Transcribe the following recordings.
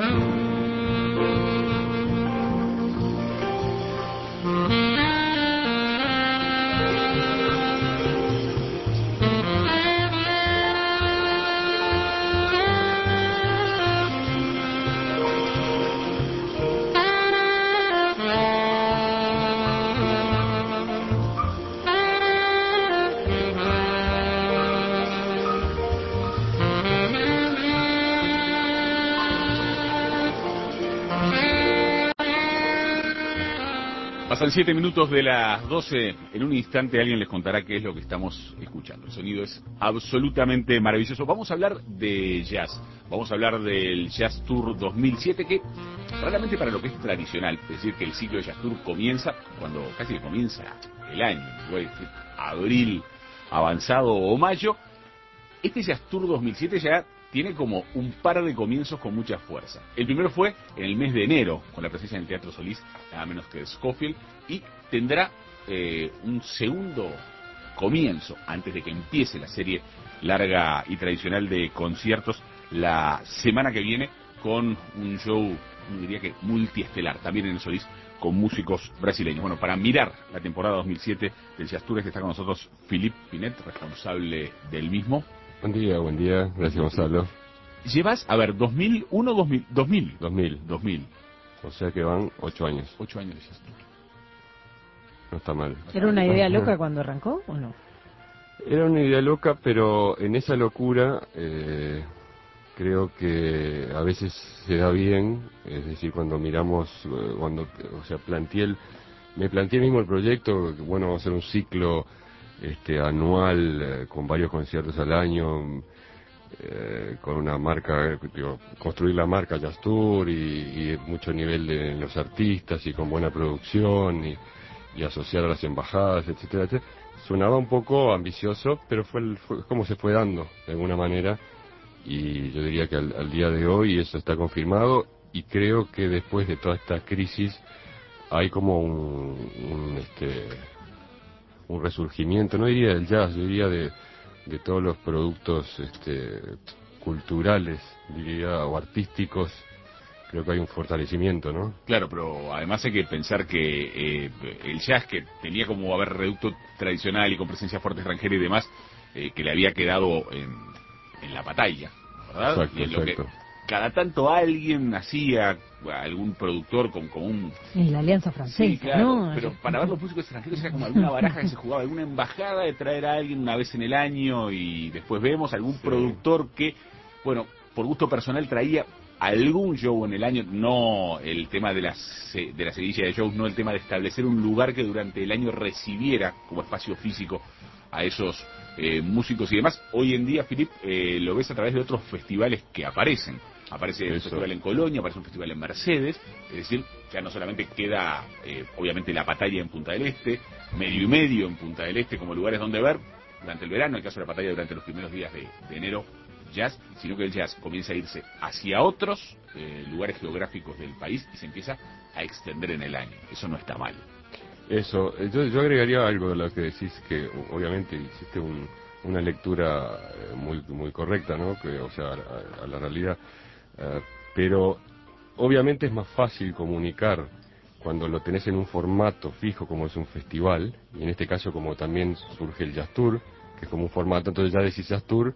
Pasan 7 minutos de las 12. En un instante alguien les contará qué es lo que estamos escuchando. El sonido es absolutamente maravilloso. Vamos a hablar de jazz. Vamos a hablar del Jazz Tour 2007, que realmente para lo que es tradicional, es decir, que el ciclo de Jazz Tour comienza cuando casi que comienza el año, abril avanzado o mayo. Este Jazz Tour 2007 ya tiene como un par de comienzos con mucha fuerza. El primero fue en el mes de enero, con la presencia en el Teatro Solís, nada menos que de Scofield, y tendrá un segundo comienzo, antes de que empiece la serie larga y tradicional de conciertos, la semana que viene, con un show, diría que multiestelar, también en el Solís, con músicos brasileños. Bueno, para mirar la temporada 2007 del Jazz Tour, está con nosotros Philippe Pinet, responsable del mismo. Buen día, gracias Gonzalo. Llevas, a ver, 2001, 2000. 2000. O sea que van 8 años. 8 años de Jazz Tour. No está mal. ¿Era una idea loca cuando arrancó o no? Era una idea loca, pero en esa locura creo que a veces se da bien. Es decir, cuando miramos, me planteé mismo el proyecto, que bueno, vamos a hacer un ciclo anual, con varios conciertos al año, con una marca, construir la marca Jazz Tour y mucho nivel en los artistas y con buena producción y asociar a las embajadas, etcétera, etcétera. Sonaba un poco ambicioso, pero fue como se fue dando de alguna manera, y yo diría que al día de hoy eso está confirmado, y creo que después de toda esta crisis hay como un resurgimiento, no diría del jazz, yo diría de todos los productos culturales, diría, o artísticos. Creo que hay un fortalecimiento, ¿no? Claro, pero además hay que pensar que el jazz, que tenía como haber reducto tradicional y con presencia fuerte extranjera y demás, que le había quedado en la batalla, ¿verdad? Exacto, y en lo exacto. que cada tanto alguien hacía, algún productor con un... Y la Alianza Francesa, sí, claro, ¿no? pero para ver los músicos extranjeros era como alguna baraja que se jugaba, alguna embajada de traer a alguien una vez en el año, y después vemos algún productor que, bueno, por gusto personal traía algún show en el año, no el tema de la seguidilla de shows, no el tema de establecer un lugar que durante el año recibiera como espacio físico a esos músicos y demás. Hoy en día, Philip, lo ves a través de otros festivales que aparecen. Aparece un festival en Colonia, aparece un festival en Mercedes, es decir, ya no solamente queda, obviamente, la Patalla en Punta del Este, medio y medio en Punta del Este como lugares donde ver durante el verano, en el caso de la Patalla durante los primeros días de enero, jazz, sino que el jazz comienza a irse hacia otros lugares geográficos del país y se empieza a extender en el año. Eso no está mal. Eso, yo agregaría algo de lo que decís, que obviamente hiciste una lectura muy correcta, ¿no? Que, o sea, a la realidad, pero obviamente es más fácil comunicar cuando lo tenés en un formato fijo como es un festival, y en este caso como también surge el Jazz Tour, que es como un formato, entonces ya decís Jazz Tour,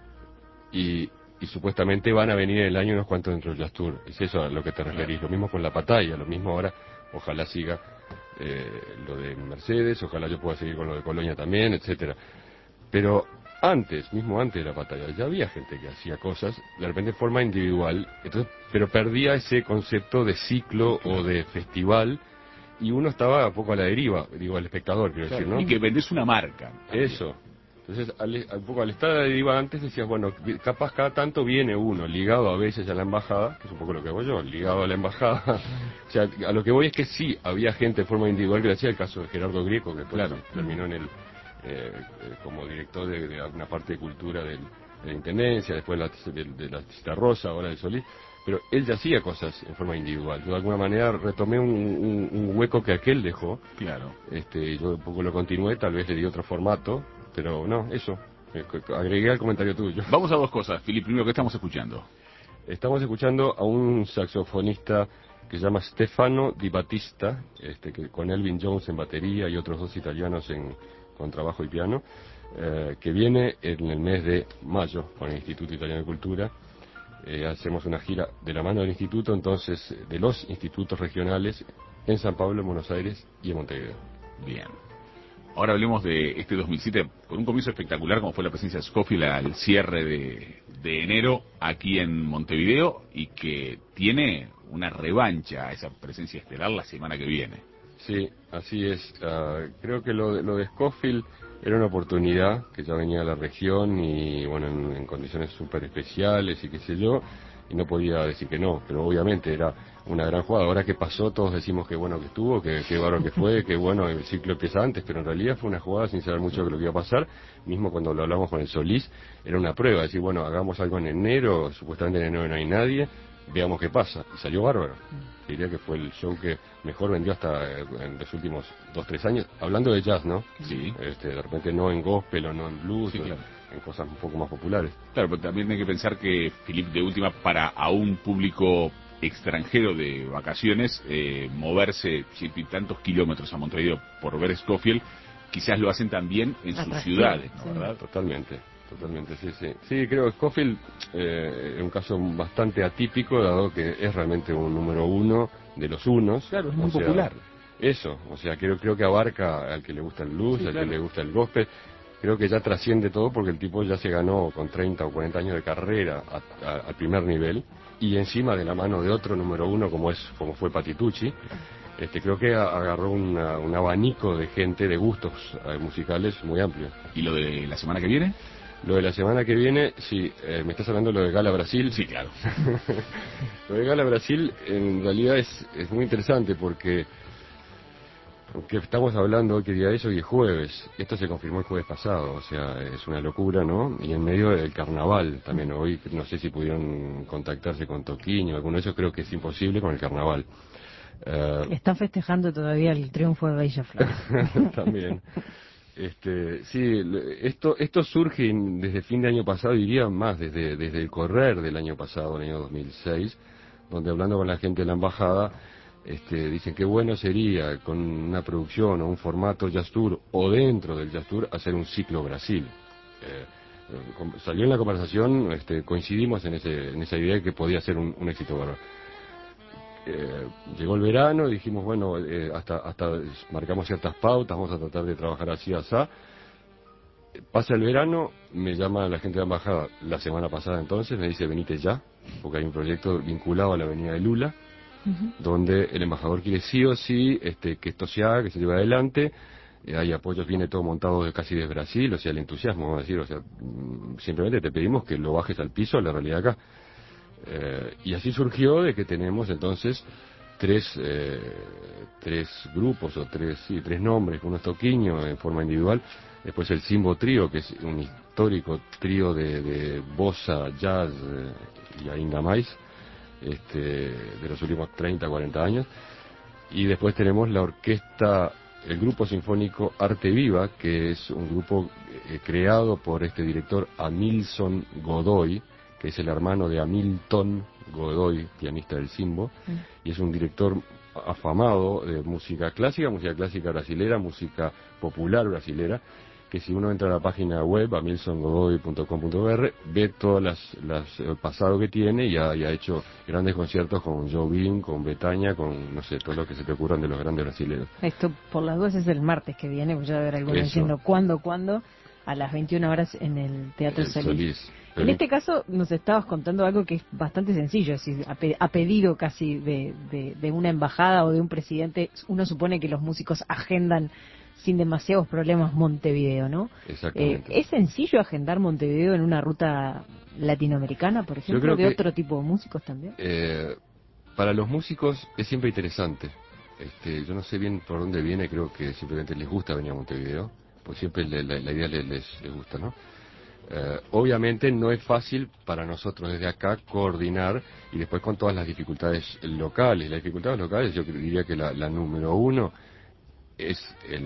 y supuestamente van a venir en el año unos cuantos dentro del Jazz Tour. Es eso a lo que te referís. Lo mismo con la Patalla, lo mismo ahora, ojalá siga lo de Mercedes, ojalá yo pueda seguir con lo de Colonia también, etcétera. Pero mismo antes de la Patalla, ya había gente que hacía cosas de repente de forma individual, entonces, pero perdía ese concepto de ciclo o de festival, y uno estaba un poco a la deriva, digo, al espectador, quiero decir, ¿no? Y que vendés una marca también. Eso. Entonces, un poco al estar a la deriva antes, decías, bueno, capaz cada tanto viene uno, ligado a veces a la embajada, que es un poco lo que hago yo, ligado a la embajada. O sea, a lo que voy es que sí, había gente de forma individual que lo hacía, el caso de Gerardo Grieco, que después terminó en como director de una parte de cultura de la Intendencia, después de la Cita Rosa, ahora de Solís, pero él ya hacía cosas en forma individual. Yo de alguna manera retomé un hueco que aquel dejó. Claro. Yo un poco lo continué, tal vez le di otro formato, pero no, eso. Agregué al comentario tuyo. Vamos a dos cosas, Philip. Primero, ¿qué estamos escuchando? Estamos escuchando a un saxofonista que se llama Stefano Di Battista, que con Elvin Jones en batería y otros 2 italianos en contrabajo y piano, que viene en el mes de mayo con el Instituto Italiano de Cultura. Hacemos una gira de la mano del instituto, entonces de los institutos regionales en San Pablo, en Buenos Aires y en Montevideo. Bien. Ahora hablemos de este 2007, con un comienzo espectacular como fue la presencia de Scofield al cierre de enero aquí en Montevideo, y que tiene una revancha a esa presencia estelar la semana que viene. Sí, así es. Creo que lo de Scofield era una oportunidad que ya venía a la región y bueno, en condiciones súper especiales y qué sé yo, y no podía decir que no, pero obviamente era una gran jugada. Ahora que pasó, todos decimos que bueno que estuvo, que bárbaro que fue, que bueno, el ciclo empieza antes, pero en realidad fue una jugada sin saber mucho de lo que iba a pasar. Mismo cuando lo hablamos con el Solís, era una prueba, decir, bueno, hagamos algo en enero, supuestamente en enero no hay nadie, veamos qué pasa. Y salió bárbaro. Diría que fue el show que mejor vendió hasta en los últimos 2-3 años, hablando de jazz, ¿no? Sí. De repente no en gospel o no en blues, Sí, claro, en cosas un poco más populares. Claro, pero también hay que pensar que Philippe, de última, para a un público extranjero de vacaciones, moverse 100 y tantos kilómetros a Montevideo por ver Scofield, quizás lo hacen también en sus ciudades, ¿no? Sí. ¿Verdad? Totalmente, sí, sí. Sí, creo que Scofield es un caso bastante atípico, dado que es realmente un número 1 de los unos. Claro, es muy O sea, popular. Eso, o sea, creo que abarca al que le gusta el blues, Sí, al claro. que le gusta el gospel. Creo que ya trasciende todo porque el tipo ya se ganó con 30 o 40 años de carrera al primer nivel, y encima de la mano de otro número 1 como fue Patitucci. Creo que agarró un abanico de gente, de gustos musicales muy amplio. ¿Y lo de la semana que viene? Lo de la semana que viene, sí, me estás hablando de lo de Gala Brasil. Sí, claro. Lo de Gala Brasil en realidad es muy interesante porque aunque estamos hablando hoy, que día es hoy, es jueves. Esto se confirmó el jueves pasado, o sea, es una locura, ¿no? Y en medio del carnaval también. Hoy no sé si pudieron contactarse con Toquinho, alguno de esos, creo que es imposible con el carnaval. Están festejando todavía el triunfo de Bella Flores. También. Sí, esto surge desde fin de año pasado, diría más, desde el correr del año pasado, el año 2006, donde hablando con la gente de la embajada, dicen que bueno sería con una producción o un formato Jazz Tour o dentro del Jazz Tour hacer un ciclo Brasil. Salió en la conversación, coincidimos en esa idea de que podía ser un éxito bárbaro. Llegó el verano y dijimos, bueno, hasta marcamos ciertas pautas, vamos a tratar de trabajar así, asá. Pasa el verano, me llama la gente de la embajada la semana pasada, entonces me dice, venite ya, porque hay un proyecto vinculado a la avenida de Lula, donde el embajador quiere sí o sí que esto se haga, que se lleve adelante. Hay apoyos, viene todo montado casi desde Brasil, o sea, el entusiasmo, vamos a decir, o sea, simplemente te pedimos que lo bajes al piso, a la realidad acá. Y así surgió de que tenemos entonces tres grupos o tres nombres. Uno es Toquinho en forma individual, después el Simbo Trío, que es un histórico trío de bossa, jazz y ainda más, de los últimos 30-40 años, y después tenemos la orquesta, el grupo sinfónico Arte Viva, que es un grupo creado por este director Amilson Godoy, que es el hermano de Hamilton Godoy, pianista del Simbo, y es un director afamado de música clásica brasilera, música popular brasilera, que si uno entra a la página web, amilsongodoy.com.br, ve todas el pasado que tiene, y ha hecho grandes conciertos con Jobim, con Betania, con, no sé, todo lo que se te ocurran de los grandes brasileños. Esto, por las dudas, es el martes que viene, pues ya debe haber alguno Eso. diciendo cuándo, a las 21 horas en el Teatro Solís. En Pero este caso nos estabas contando algo que es bastante sencillo, es decir, a pedido casi de una embajada o de un presidente, uno supone que los músicos agendan sin demasiados problemas Montevideo, ¿no? Exactamente. ¿Es sencillo agendar Montevideo en una ruta latinoamericana, por ejemplo, creo de que, otro tipo de músicos también? Para los músicos es siempre interesante. Yo no sé bien por dónde viene, creo que simplemente les gusta venir a Montevideo, pues siempre la idea les gusta, ¿no? Obviamente no es fácil para nosotros desde acá coordinar, y después con todas las dificultades locales. Las dificultades locales yo diría que la número 1 es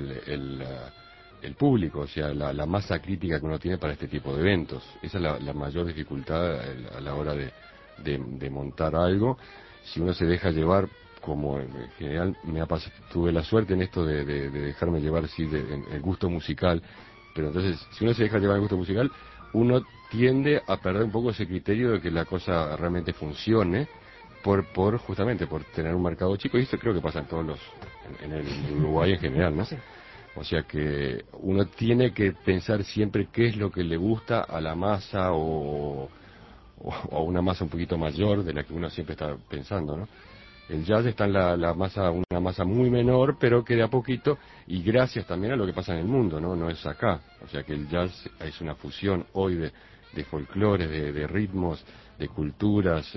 el público, o sea, la masa crítica que uno tiene para este tipo de eventos. Esa es la mayor dificultad a la hora de de montar algo, si uno se deja llevar, como en general tuve la suerte en esto de dejarme llevar, sí, en el gusto musical, pero entonces, si uno se deja llevar el gusto musical, uno tiende a perder un poco ese criterio de que la cosa realmente funcione, justamente por tener un mercado chico, y esto creo que pasa en todos en el Uruguay en general, ¿no? Sí. O sea que uno tiene que pensar siempre qué es lo que le gusta a la masa o a una masa un poquito mayor de la que uno siempre está pensando, ¿no? El jazz está en la masa, una masa muy menor, pero que de a poquito, y gracias también a lo que pasa en el mundo, ¿no? No es acá. O sea que el jazz es una fusión hoy de folclores, de ritmos, de culturas,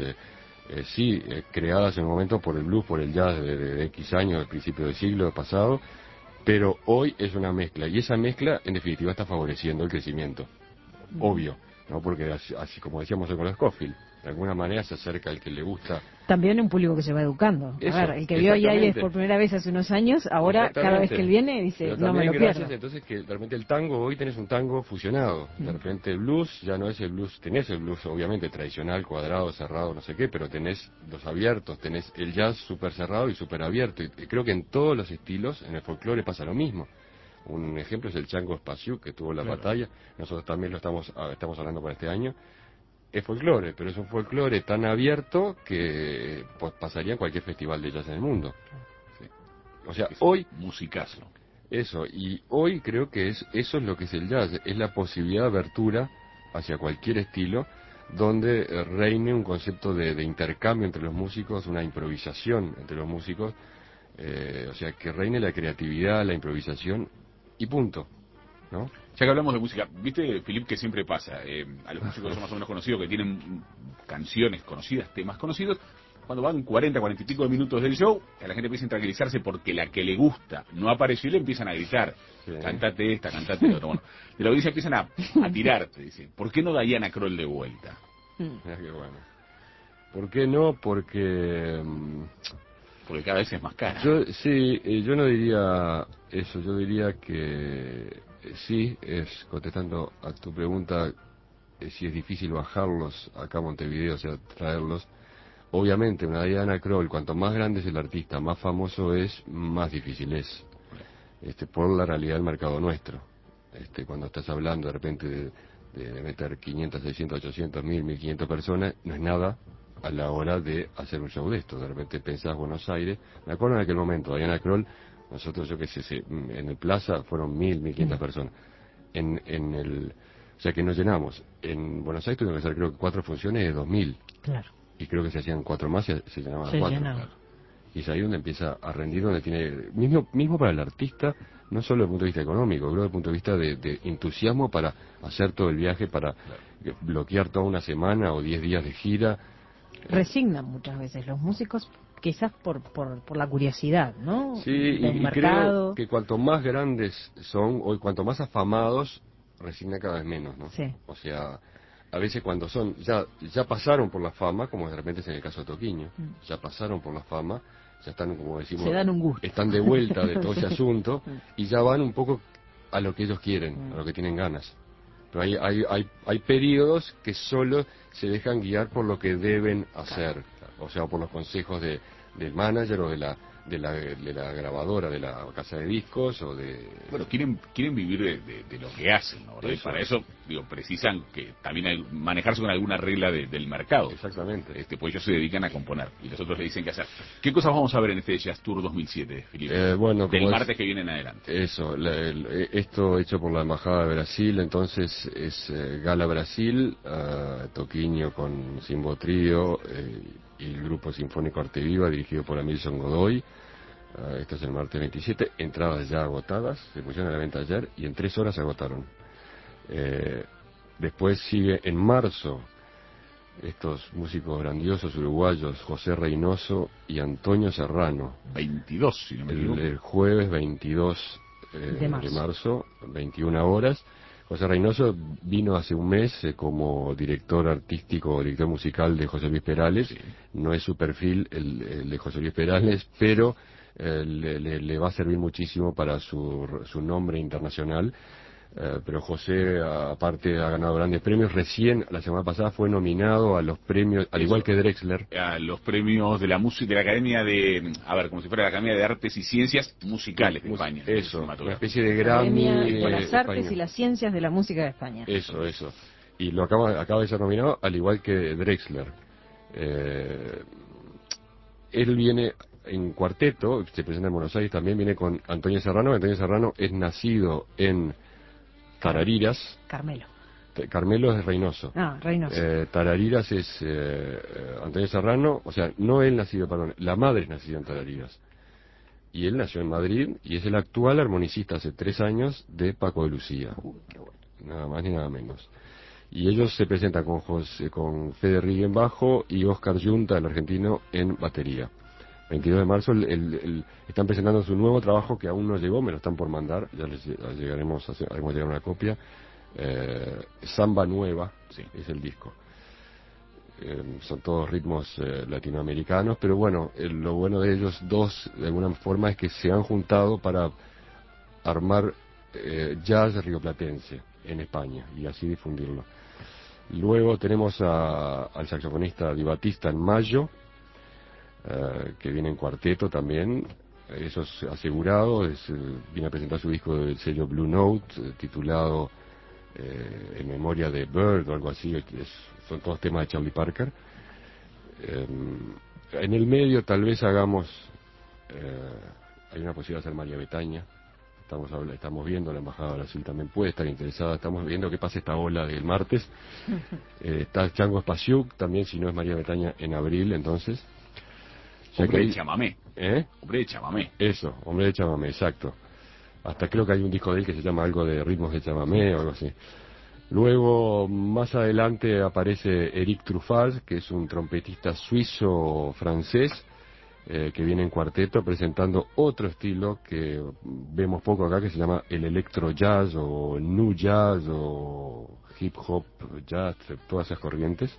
creadas en un momento por el blues, por el jazz de X años, del principio del siglo pasado, pero hoy es una mezcla, y esa mezcla en definitiva está favoreciendo el crecimiento, obvio, ¿no? Porque así como decíamos hoy con los Scofield, de alguna manera se acerca al que le gusta. También un público que se va educando. Eso, a ver, el que vio a Yáñez por primera vez hace unos años, ahora cada vez que él viene dice, no me lo pierdo. Entonces que de repente el tango, hoy tenés un tango fusionado, de repente el blues ya no es el blues, tenés el blues obviamente tradicional, cuadrado, cerrado, no sé qué, pero tenés los abiertos, tenés el jazz súper cerrado y súper abierto, y creo que en todos los estilos, en el folclore pasa lo mismo. Un ejemplo es el Chango Espaciú, que tuvo la batalla, nosotros también lo estamos hablando para este año. Es folclore, pero es un folclore tan abierto que pasaría en cualquier festival de jazz en el mundo. Sí. O sea, hoy... Musicazo. Eso, y hoy creo que eso es lo que es el jazz, es la posibilidad de abertura hacia cualquier estilo, donde reine un concepto de intercambio entre los músicos, una improvisación entre los músicos, o sea, que reine la creatividad, la improvisación, y punto, ¿no? Ya que hablamos de música, ¿viste, Filip, que siempre pasa? A los músicos que son más o menos conocidos, que tienen canciones conocidas, temas conocidos, cuando van 40 y pico de minutos del show, a la gente empieza a tranquilizarse porque la que le gusta no apareció y le empiezan a gritar. Sí. Cantate esta, cantate la otra. Bueno, de la audiencia empiezan a tirar, te dicen. ¿Por qué no Diana Kroll de vuelta? Mira qué bueno. ¿Por qué no? Porque cada vez es más cara. Yo no diría eso, yo diría que sí, contestando a tu pregunta, si es difícil bajarlos acá a Montevideo, o sea, traerlos. Obviamente, una Diana Kroll, cuanto más grande es el artista, más famoso es, más difícil es, por la realidad del mercado nuestro. Cuando estás hablando de repente de meter 500, 600, 800, 1000, 1500 personas, no es nada a la hora de hacer un show de esto. De repente pensás Buenos Aires, me acuerdo en aquel momento, Diana Kroll, nosotros, yo qué sé, en el Plaza fueron 1500 personas. O sea que nos llenamos. En Buenos Aires tuvimos que hacer, creo que 4 funciones de 2000. Claro. Y creo que se hacían 4 más y se llenaban 4. Claro. Y es ahí donde empieza a rendir, donde tiene, mismo para el artista, no solo desde el punto de vista económico, creo desde el punto de vista de entusiasmo para hacer todo el viaje, para bloquear toda una semana o 10 días de gira. Resignan muchas veces los músicos, quizás por la curiosidad, ¿no? Sí, y creo que cuanto más grandes son, o cuanto más afamados, resignan cada vez menos, ¿no? Sí. O sea, a veces cuando ya pasaron por la fama, como de repente es en el caso de Toquinho, ya pasaron por la fama, ya están, como decimos, se dan un gusto. Están de vuelta de todo ese asunto y ya van un poco a lo que ellos quieren, a lo que tienen ganas. Pero hay periodos que solo se dejan guiar por lo que deben hacer, o sea, por los consejos del manager o de la grabadora, de la casa de discos o de... Bueno, quieren vivir de lo que hacen, ¿no? Y para eso, precisan que también hay manejarse con alguna regla del mercado. Exactamente. Pues ellos se dedican a componer y los otros le dicen qué hacer. ¿Qué cosas vamos a ver en este Jazz Tour 2007, Filipe? Del martes que viene en adelante. Eso, esto hecho por la Embajada de Brasil, entonces es Gala Brasil, Toquinho con Simbo Trío y el grupo sinfónico Arte Viva dirigido por Amilson Godoy. Esto es el martes 27, entradas ya agotadas, se pusieron a la venta ayer y en 3 horas se agotaron. Después sigue en marzo estos músicos grandiosos uruguayos, José Reynoso y Antonio Serrano. 22, si no me equivoco. El jueves 22 de marzo, 21 horas. José Reynoso vino hace un mes como director artístico, director musical de José Luis Perales. Sí. No es su perfil el de José Luis Perales, pero le va a servir muchísimo para su nombre internacional. Pero José, aparte, ha ganado grandes premios. Recién, la semana pasada, fue nominado a los premios, al igual que Drexler. A los premios de la música, de la Academia de, a ver, como si fuera la Academia de Artes y Ciencias Musicales de España. Eso, una especie de Grammy. Academia de las Artes español. y las Ciencias de la Música de España. Eso. Y lo acaba de ser nominado, al igual que Drexler. Él viene en cuarteto, se presenta en Buenos Aires, también viene con Antonio Serrano. Antonio Serrano es nacido en Tarariras. Carmelo es Reynoso. Reynoso. Tarariras es Antonio Serrano, o sea, no él nacido, perdón, la madre es nacida en Tarariras. Y él nació en Madrid y es el actual armonicista hace 3 años de Paco de Lucía. Qué bueno. Nada más ni nada menos. Y ellos se presentan con Fede Rigui en bajo y Oscar Yunta, el argentino, en batería. 22 de marzo están presentando su nuevo trabajo que aún no llegó, me lo están por mandar, ya les haremos llegar una copia. Samba Nueva, sí, es el disco. Son todos ritmos latinoamericanos, pero bueno, lo bueno de ellos dos, de alguna forma, es que se han juntado para armar jazz rioplatense en España y así difundirlo. Luego tenemos al saxofonista Di Battista en mayo, que viene en cuarteto también. Eso es asegurado. Viene a presentar su disco del sello Blue Note, titulado En memoria de Bird o algo así. Son todos temas de Charlie Parker. En el medio tal vez hagamos, hay una posibilidad de hacer María Betaña. Estamos viendo, la Embajada de Brasil también puede estar interesada. Estamos viendo qué pasa esta ola del martes. Está Chango Spasiuk también, si no es María Betaña, en abril, entonces. Hombre de chamamé. Hombre de chamamé. Eso, hombre de chamamé, exacto. Hasta creo que hay un disco de él que se llama algo de ritmos de chamamé o algo así. Luego, más adelante aparece Eric Truffaz, que es un trompetista suizo-francés, que viene en cuarteto presentando otro estilo que vemos poco acá, que se llama el electro jazz o new jazz o hip hop jazz, todas esas corrientes.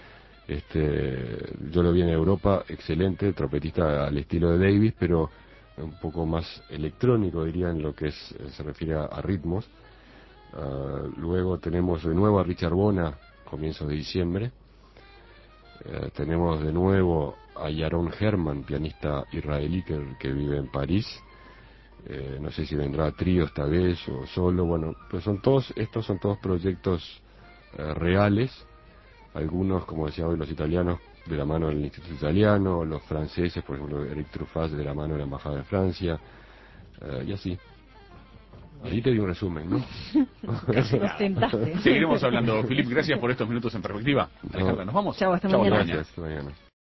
Yo lo vi en Europa, excelente, trompetista al estilo de Davis, pero un poco más electrónico, diría, en lo que se refiere a ritmos. Luego tenemos de nuevo a Richard Bona, comienzos de diciembre. Tenemos de nuevo a Yaron Herman, pianista israelí que vive en París. No sé si vendrá a trío esta vez o solo. Bueno, pues estos son todos proyectos reales. Algunos, como decía hoy, los italianos de la mano del Instituto Italiano, los franceses, por ejemplo, Eric Truffaz de la mano de la Embajada de Francia, y así. Ahí te di un resumen, ¿no? Nos tentaste. Seguiremos hablando. Philip, gracias por estos minutos en perspectiva. Alejandra, nos vamos. Chao, hasta mañana. Gracias, hasta mañana.